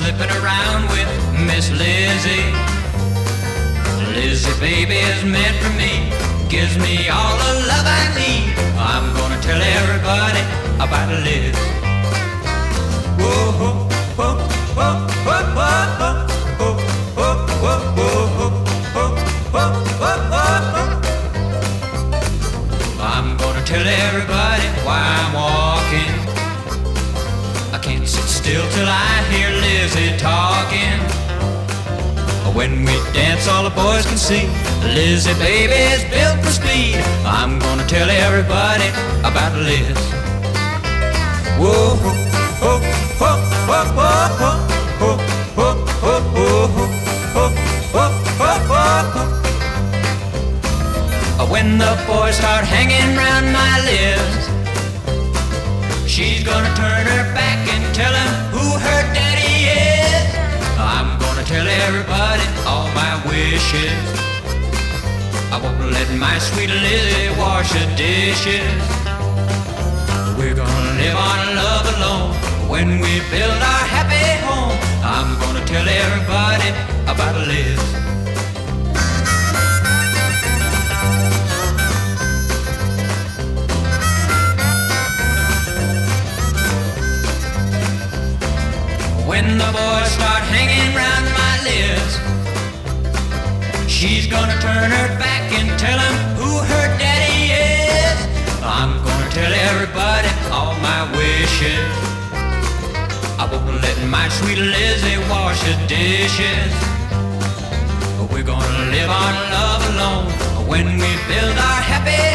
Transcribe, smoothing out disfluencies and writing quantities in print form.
slipping around with Miss Lizzie. Lizzie, baby, is meant for me, gives me all the love I need. I'm gonna tell everybody about Liz. Whoa, whoa, whoa, whoa, whoa, whoa, whoa, whoa, whoa, whoa, whoa, whoa, whoa. I'm gonna tell everybody why I'm walking. I can't sit still till I hear Lizzie talking. When we dance, all the boys can see Lizzie, baby, is built for speed. I'm gonna tell everybody about Liz. Whoa, whoa, whoa, whoa, whoa, whoa, whoa, whoa, whoa, whoa, whoa, whoa, whoa. When the boys start hanging round my Liz, she's gonna turn her back and tell them who her daddy is. I'm gonna tell everybody all my wishes. I won't let my sweet Lizzie wash the dishes. We're gonna live on love alone when we build our happy home. I'm gonna tell everybody about Liz. When the boys start hanging round my Liz, she's gonna turn her back and tell them who her daddy is. I'm gonna tell everybody all my wishes. I won't let my sweet Lizzie wash the dishes. We're gonna live on love alone when we build our happy